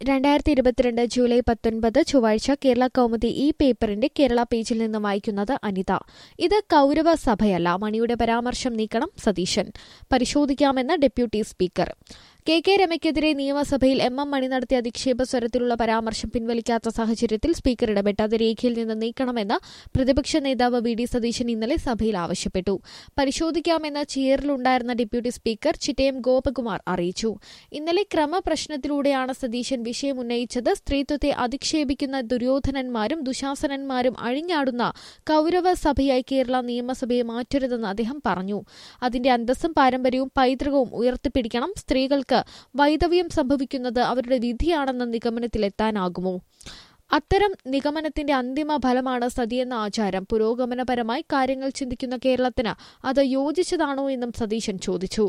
2022 July 19 ചൊവ്വാഴ്ച കേരള കൗമുദി ഈ പേപ്പറിന്റെ കേരള പേജിൽ നിന്ന് വായിക്കുന്നത് അനിത. ഇത് കൌരവ സഭയല്ല, മണിയുടെ പരാമർശം നീക്കണം, സതീശൻ. പരിശോധിക്കാമെന്ന് ഡെപ്യൂട്ടി സ്പീക്കർ. കെ രമയ്ക്കെതിരെ നിയമസഭയിൽ മണി നടത്തിയ അധിക്ഷേപ സ്വരത്തിലുള്ള പരാമർശം പിൻവലിക്കാത്ത സാഹചര്യത്തിൽ സ്പീക്കർ ഇടപെട്ട് അത് രേഖയിൽ നിന്ന് നീക്കണമെന്ന് പ്രതിപക്ഷ നേതാവ് വി.ഡി. സതീശൻ ഇന്നലെ സഭയിൽ ആവശ്യപ്പെട്ടു. പരിശോധിക്കാമെന്ന് ചെയറിലുണ്ടായിരുന്ന ഡെപ്യൂട്ടി സ്പീക്കർ ചിറ്റയം ഗോപകുമാർ അറിയിച്ചു. ഇന്നലെ ക്രമപ്രശ്നത്തിലൂടെയാണ് സതീശൻ വിഷയം ഉന്നയിച്ചത്. സ്ത്രീത്വത്തെ അധിക്ഷേപിക്കുന്ന ദുര്യോധനന്മാരും ദുശാസനന്മാരും അഴിഞ്ഞാടുന്ന കൌരവ സഭയായി കേരള നിയമസഭയെ മാറ്റരുതെന്ന് അദ്ദേഹം പറഞ്ഞു. അതിന്റെ അന്തസ്സും പാരമ്പര്യവും പൈതൃകവും ഉയർത്തിപ്പിടിക്കണം. സ്ത്രീകൾക്ക് വൈധവ്യം സംഭവിക്കുന്നത് അവരുടെ വിധിയാണെന്ന നിഗമനത്തിലെത്താനാകുമോ? അത്തരം നിഗമനത്തിന്റെ അന്തിമ ഫലമാണ് സതിയെന്ന ആചാരം. പുരോഗമനപരമായി കാര്യങ്ങൾ ചിന്തിക്കുന്ന കേരളത്തിന് അത് യോജിച്ചതാണോ എന്നും സതീശൻ ചോദിച്ചു.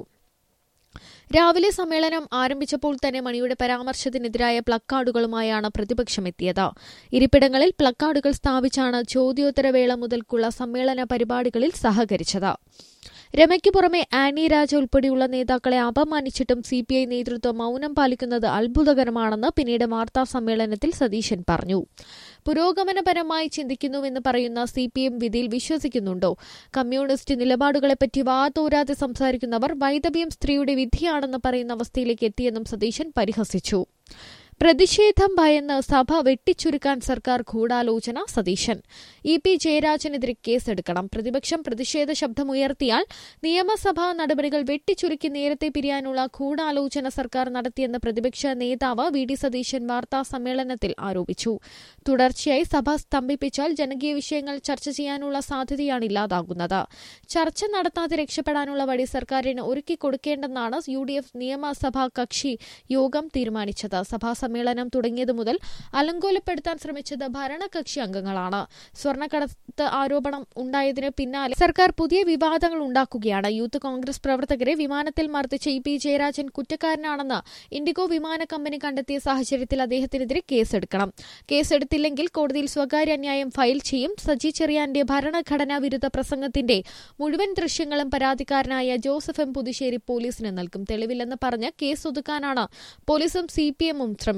രാവിലെ സമ്മേളനം ആരംഭിച്ചപ്പോൾ തന്നെ മണിയുടെ പരാമർശത്തിനെതിരായ പ്ലക്കാർഡുകളുമായാണ് പ്രതിപക്ഷം എത്തിയത്. ഇരിപ്പിടങ്ങളിൽ പ്ലക്കാർഡുകൾ സ്ഥാപിച്ചാണ് ചോദ്യോത്തരവേള മുതൽക്കുള്ള സമ്മേളന പരിപാടികളിൽ സഹകരിച്ചത്. രമയ്ക്ക് പുറമെ ആനി രാജ ഉൾപ്പെടെയുള്ള നേതാക്കളെ അപമാനിച്ചിട്ടും സിപിഐ നേതൃത്വം മൌനം പാലിക്കുന്നത് അത്ഭുതകരമാണെന്ന് പിന്നീട് വാർത്താ സമ്മേളനത്തിൽ സതീശൻ പറഞ്ഞു. പുരോഗമനപരമായി ചിന്തിക്കുന്നുവെന്ന് പറയുന്ന സിപിഎം വിധിയിൽ വിശ്വസിക്കുന്നുണ്ടോ? കമ്മ്യൂണിസ്റ്റ് നിലപാടുകളെപ്പറ്റി വാതോരാതെ സംസാരിക്കുന്നവർ വൈധവ്യം സ്ത്രീയുടെ വിധിയാണെന്ന് പറയുന്ന അവസ്ഥയിലേക്ക് എത്തിയെന്നും സതീശൻ പരിഹസിച്ചു. പ്രതിഷേധം ഭയന്ന് സഭ വെട്ടിച്ചുരുക്കാൻ സർക്കാർ ഗൂഢാലോചന, സതീശൻ. ഇ.പി. ജയരാജനെതിരെ കേസെടുക്കണം. പ്രതിപക്ഷം പ്രതിഷേധ ശബ്ദമുയർത്തിയാൽ നിയമസഭാ നടപടികൾ വെട്ടിച്ചുരുക്കി നേരത്തെ പിരിയാനുള്ള ഗൂഢാലോചന സർക്കാർ നടത്തിയെന്ന് പ്രതിപക്ഷ നേതാവ് വി.ഡി. സതീശൻ വാർത്താ സമ്മേളനത്തിൽ ആരോപിച്ചു. തുടർച്ചയായി സഭ സ്തംഭിപ്പിച്ചാൽ ജനകീയ വിഷയങ്ങൾ ചർച്ച ചെയ്യാനുള്ള സാധ്യതയാണ് ഇല്ലാതാകുന്നത്. ചർച്ച നടത്താതെ രക്ഷപ്പെടാനുള്ള വഴി സർക്കാരിന് ഒരുക്കിക്കൊടുക്കേണ്ടെന്നാണ് UDF നിയമസഭാ കക്ഷി യോഗം തീരുമാനിച്ചത്. സഭാ സമ്മേളനം തുടങ്ങിയതു മുതൽ അലങ്കോലപ്പെടുത്താൻ ശ്രമിച്ചത് ഭരണകക്ഷി അംഗങ്ങളാണ്. സ്വർണ്ണക്കടത്ത് ആരോപണം ഉണ്ടായതിന് പിന്നാലെ സർക്കാർ പുതിയ വിവാദങ്ങൾ ഉണ്ടാക്കുകയാണ്. യൂത്ത് കോൺഗ്രസ് പ്രവർത്തകരെ വിമാനത്തിൽ മർദ്ദിച്ച ഇ.പി. ജയരാജൻ കുറ്റക്കാരനാണെന്ന് ഇൻഡിഗോ വിമാന കമ്പനി കണ്ടെത്തിയ സാഹചര്യത്തിൽ അദ്ദേഹത്തിനെതിരെ കേസെടുക്കണം. കേസെടുത്തില്ലെങ്കിൽ കോടതിയിൽ സ്വകാര്യ അന്യായം ഫയൽ ചെയ്യും. സജി ചെറിയാന്റെ ഭരണഘടനാ വിരുദ്ധ പ്രസംഗത്തിന്റെ മുഴുവൻ ദൃശ്യങ്ങളും പരാതിക്കാരനായ ജോസഫ് എം. പുതുശ്ശേരി പോലീസിന് നൽകും. തെളിവില്ലെന്ന് പറഞ്ഞ് കേസ് ഒതുക്കാനാണ് പോലീസും സിപിഎമ്മും ശ്രമിക്കുന്നത്.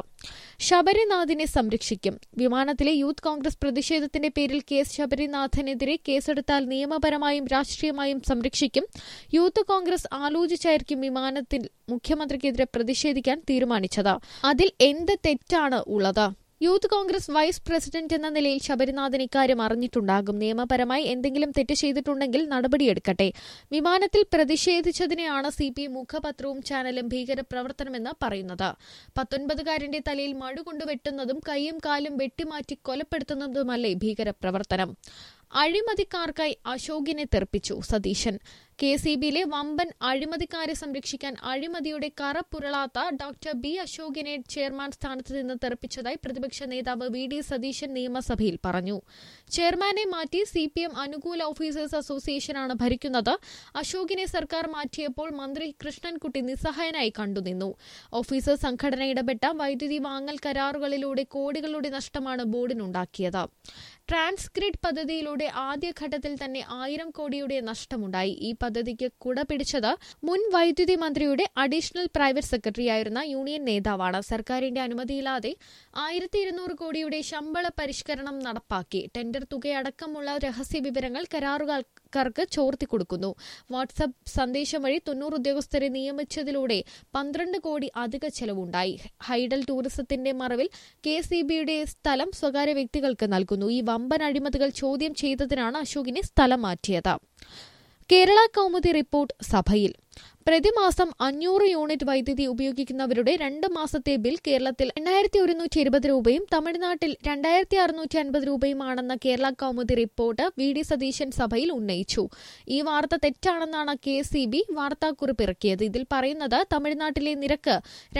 ശബരിനാഥിനെ സംരക്ഷിക്കും. വിമാനത്തിലെ യൂത്ത് കോൺഗ്രസ് പ്രതിഷേധത്തിന്റെ പേരിൽ ശബരിനാഥനെതിരെ കേസെടുത്താൽ നിയമപരമായും രാഷ്ട്രീയമായും സംരക്ഷിക്കും. യൂത്ത് കോൺഗ്രസ് ആലോചിച്ചായിരിക്കും വിമാനത്തിൽ മുഖ്യമന്ത്രിക്കെതിരെ പ്രതിഷേധിക്കാൻ തീരുമാനിച്ചത്. അതിൽ എന്ത് തെറ്റാണ് ഉള്ളത്? യൂത്ത് കോൺഗ്രസ് വൈസ് പ്രസിഡന്റ് എന്ന നിലയിൽ ശബരിനാഥൻ ഇക്കാര്യം അറിഞ്ഞിട്ടുണ്ടാകും. നിയമപരമായി എന്തെങ്കിലും തെറ്റ് ചെയ്തിട്ടുണ്ടെങ്കിൽ നടപടിയെടുക്കട്ടെ. വിമാനത്തിൽ പ്രതിഷേധിച്ചതിനെയാണ് CPM മുഖപത്രവും ചാനലും ഭീകരപ്രവർത്തനമെന്ന് പറയുന്നത്. 19കാരന്റെ തലയിൽ മടുകൊണ്ട് വെട്ടുന്നതും കൈയും കാലും വെട്ടിമാറ്റി കൊലപ്പെടുത്തുന്നതുമല്ലേ ഭീകരപ്രവർത്തനം? അഴിമതിക്കാർക്കായി അശോകിനെ തെറിപ്പിച്ചു, സതീശൻ. KCBയിലെ വമ്പൻ അഴിമതിക്കാരെ സംരക്ഷിക്കാൻ അഴിമതിയുടെ കറ പുരളാത്ത ഡോക്ടർ ബി അശോകിനെ ചെയർമാൻ സ്ഥാനത്ത് നിന്ന് തെറിപ്പിച്ചതായി പ്രതിപക്ഷ നേതാവ് വി.ഡി. സതീശൻ നിയമസഭയിൽ പറഞ്ഞു. ചെയർമാനെ മാറ്റി CPM അനുകൂല ഓഫീസേഴ്സ് അസോസിയേഷനാണ് ഭരിക്കുന്നത്. അശോകിനെ സർക്കാർ മാറ്റിയപ്പോൾ മന്ത്രി കൃഷ്ണൻകുട്ടി നിസ്സഹായനായി കണ്ടുനിന്നു. ഓഫീസേഴ്സ് സംഘടന ഇടപെട്ട വൈദ്യുതി വാങ്ങൽ കരാറുകളിലൂടെ കോടികളുടെ നഷ്ടമാണ് ബോർഡിനുണ്ടാക്കിയത്. ട്രാൻസ്ഗ്രിഡ് പദ്ധതിയിലൂടെ ആദ്യഘട്ടത്തിൽ തന്നെ 1000 കോടിയുടെ നഷ്ടമുണ്ടായി. ഈ പദ്ധതിക്ക് കുട പിടിച്ചത് മുൻ വൈദ്യുതി മന്ത്രിയുടെ അഡീഷണൽ പ്രൈവറ്റ് സെക്രട്ടറിയായിരുന്ന യൂണിയൻ നേതാവാണ്. സർക്കാരിന്റെ അനുമതിയില്ലാതെ 1200 കോടിയുടെ ശമ്പള പരിഷ്കരണം നടപ്പാക്കി. ടെൻഡർ തുകയടക്കമുള്ള രഹസ്യ വിവരങ്ങൾ കരാറുകാർക്ക് ചോർത്തിക്കൊടുക്കുന്നു. വാട്സ്ആപ്പ് സന്ദേശം വഴി 90 ഉദ്യോഗസ്ഥരെ നിയമിച്ചതിലൂടെ 12 കോടി അധിക ചെലവുണ്ടായി. ഹൈഡൽ ടൂറിസത്തിന്റെ മറവിൽ KCBയുടെ സ്ഥലം സ്വകാര്യ വ്യക്തികൾക്ക് നൽകുന്നു. ഈ വമ്പൻ അഴിമതികൾ ചോദ്യം ചെയ്തതിനാണ് അശോകിനെ സ്ഥലം മാറ്റിയത്. കേരള കൗമുദി റിപ്പോർട്ട് സഭയിൽ. പ്രതിമാസം 500 യൂണിറ്റ് വൈദ്യുതി ഉപയോഗിക്കുന്നവരുടെ 2 മാസത്തെ ബിൽ കേരളത്തിൽ 8120 രൂപയും തമിഴ്നാട്ടിൽ 2650 രൂപയുമാണെന്ന കേരള കൗമുദി റിപ്പോർട്ട് വി.ഡി. സതീശൻ സഭയിൽ ഉന്നയിച്ചു. ഈ വാർത്ത തെറ്റാണെന്നാണ് KCB വാർത്താക്കുറിപ്പ് ഇറക്കിയത്. ഇതിൽ പറയുന്നത് തമിഴ്നാട്ടിലെ നിരക്ക്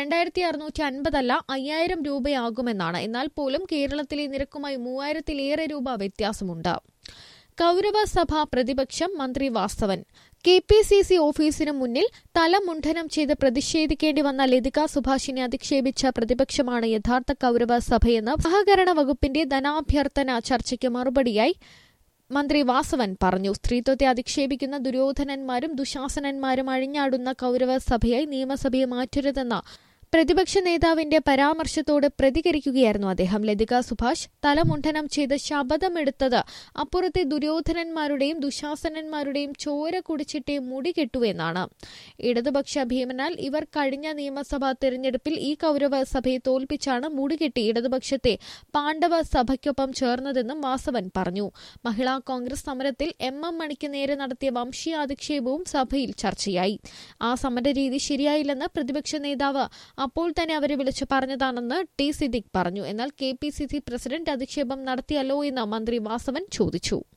2650 അല്ല 5000 രൂപയാകുമെന്നാണ്. എന്നാൽ പോലും കേരളത്തിലെ നിരക്കുമായി 3000-ലേറെ രൂപ വ്യത്യാസമുണ്ട്. കൌരവ സഭ പ്രതിപക്ഷം, മന്ത്രി വാസവൻ. KPCC ഓഫീസിനു മുന്നിൽ തലമുണ്ഡനം ചെയ്ത് പ്രതിഷേധിക്കേണ്ടി വന്ന ലതിക സുഭാഷിനെ അധിക്ഷേപിച്ച പ്രതിപക്ഷമാണ് യഥാർത്ഥ കൌരവ സഭയെന്ന് സഹകരണ വകുപ്പിന്റെ ധനാഭ്യർത്ഥന ചർച്ചയ്ക്ക് മറുപടിയായി മന്ത്രി വാസവൻ പറഞ്ഞു. സ്ത്രീത്വത്തെ അധിക്ഷേപിക്കുന്ന ദുര്യോധനന്മാരും ദുശാസനന്മാരും അഴിഞ്ഞാടുന്ന കൌരവ സഭയായി നിയമസഭയെ മാറ്റരുതെന്ന് പ്രതിപക്ഷ നേതാവിന്റെ പരാമർശത്തോട് പ്രതികരിക്കുകയായിരുന്നു അദ്ദേഹം. ലതിക സുഭാഷ് തലമുണ്ഡനം ചെയ്ത് ശപഥമെടുത്തത് അപ്പുറത്തെ ദുര്യോധനന്മാരുടെയും ദുശാസനന്മാരുടെയും ചോര കുടിച്ചിട്ടേ മുടി കെട്ടുവെന്നാണ്. ഇടതുപക്ഷ ഭീമനാൽ ഇവർ കഴിഞ്ഞ നിയമസഭാ തെരഞ്ഞെടുപ്പിൽ ഈ കൌരവ സഭയെ തോൽപ്പിച്ചാണ് മുടികെട്ടി ഇടതുപക്ഷത്തെ പാണ്ഡവ സഭയ്ക്കൊപ്പം ചേർന്നതെന്നും വാസവൻ പറഞ്ഞു. മഹിളാ കോൺഗ്രസ് സമരത്തിൽ എം മണിക്ക് നേരെ നടത്തിയ വംശീയാധിക്ഷേപവും സഭയിൽ ചർച്ചയായി. ആ സമരരീതി ശരിയായില്ലെന്ന് പ്രതിപക്ഷ നേതാവ് അപ്പോൾ തന്നെ അവരെ വിളിച്ചു പറഞ്ഞതാണെന്ന് ടി സിദ്ദിഖ് പറഞ്ഞു. എന്നാൽ KPCC പ്രസിഡന്റ് അധിക്ഷേപം നടത്തിയല്ലോ എന്ന് മന്ത്രി വാസവൻ ചോദിച്ചു.